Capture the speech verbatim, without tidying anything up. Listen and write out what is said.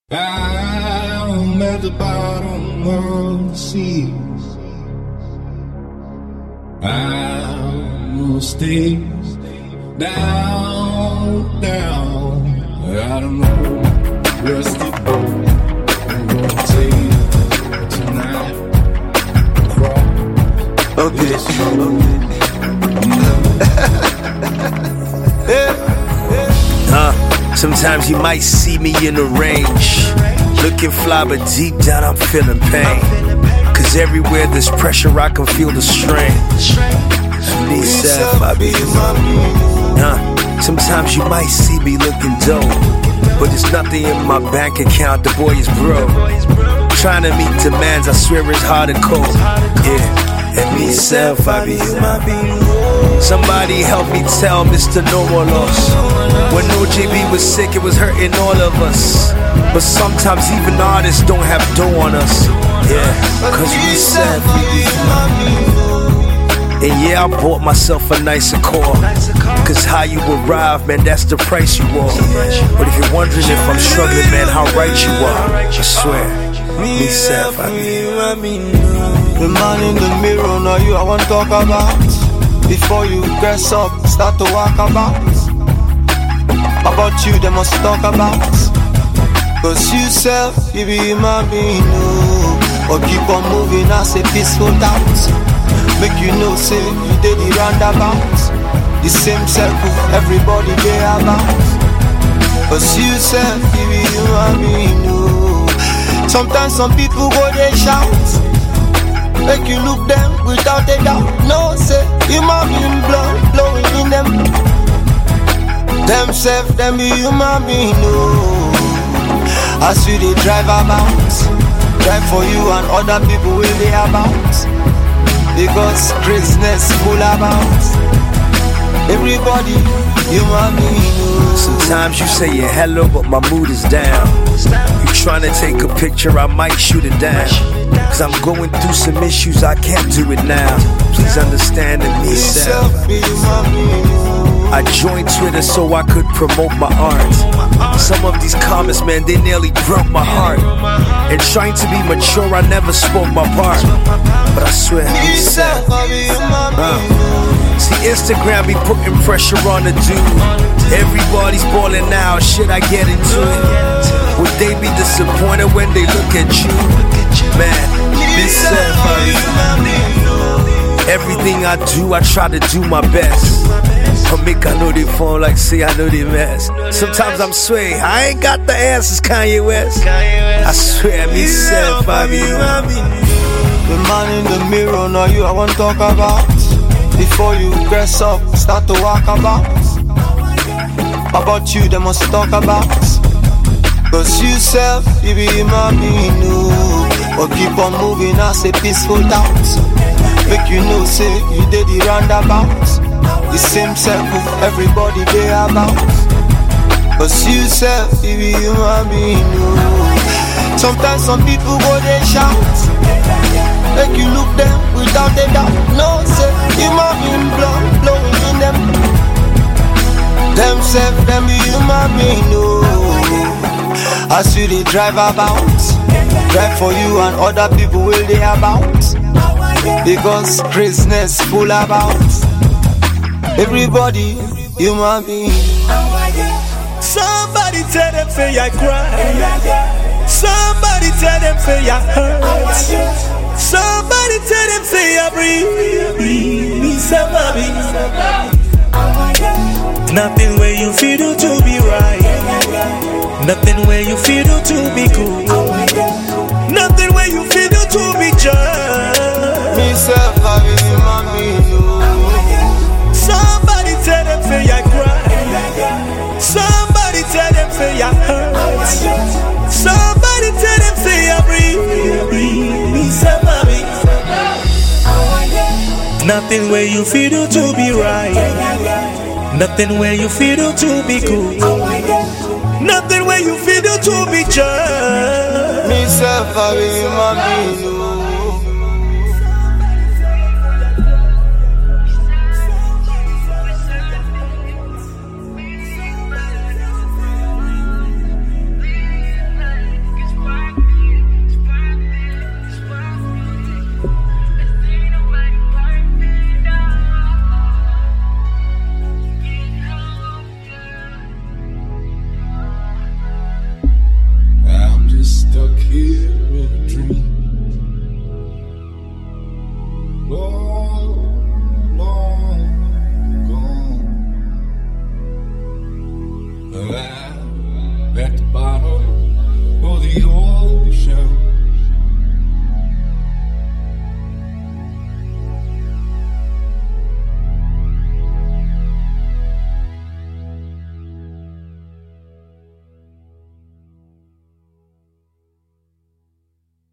I'm at the bottom of the sea. I will stay down, down. I don't know where's the boat I'm gonna take tonight. Okay. uh, sometimes you might see me in the range, looking fly, but deep down I'm feeling pain. Cause everywhere there's pressure, I can feel the strain. Me self, I be uh, sometimes you might see me looking dope, but there's nothing in my bank account, the boy is broke. Trying to meet demands, I swear it's hard to cope. Yeah, and me self, I be human being. Somebody help me tell Mister No More Loss. When O J B was sick, it was hurting all of us. But sometimes even artists don't have dough on us. Yeah, cause we self, we be human being. And yeah, I bought myself a nicer car. Cause how you arrive, man, that's the price you are. But if you're wondering if I'm struggling, man, how right you are, I swear, me self, I mean. The man in the mirror, now you I want to talk about. Before you dress up, start to walk about. About you, they must talk about. Cause you self, you be human being, no. Or keep on moving as a peaceful doubt. Make you know, say, you did the roundabout. The same circle, everybody they about. Cause you self, you be human being, no. Sometimes some people go, they shout. Make you look them without a doubt. No, say, human being blood blowing in them. Them self, them be human being, no. As you they drive about, drive for you and other people will they about. Because craziness full about everybody, human being. Sometimes you say you're hello, but my mood is down. You trying to take a picture, I might shoot it down. Cause I'm going through some issues, I can't do it now. Please understand that me self. I joined Twitter so I could promote my art. Some of these comments, man, they nearly broke my heart. And trying to be mature, I never spoke my part. But I swear, me self. Uh, see, Instagram be putting pressure on the dude. Everybody's balling now, shit, I get into it. Would they be disappointed when they look at you? Man, me self. Everything I do, I try to do my best. I make I know they phone like say I know they mess. Sometimes I'm sway, I ain't got the answers, Kanye West. I swear, me self, I be the man in the mirror, now you I want to talk about. Before you dress up, start to walk about. About you, they must talk about. Cause you self, you be human being, no. Or keep on moving as a peaceful doubt. Make you know, say, you did the roundabout. The same circle, everybody they about. Cause you self, you be human being, no. Sometimes some people go, they shout. Make you look them without a doubt. No, say, human being blood blowing in them. Them self, them be human being, no. As you they drive about, drive for you and other people will they about. Because craziness full about everybody, human being. Somebody tell them say I cry. Somebody tell them say I hurt. Somebody tell them say I breathe. Me somebody. Nothing where you feel to be right. Nothing where you feel to be cool. Nothing where you feel to be just. Me self, I be human being. Somebody tell them say I cry. Somebody tell them say I hurt. Somebody tell them say I breathe. Somebody. Nothing where you feel to be right. Nothing where you feel to be cool. Nothing where you feel to be just. Me self, I be human being. stuck here in a dream.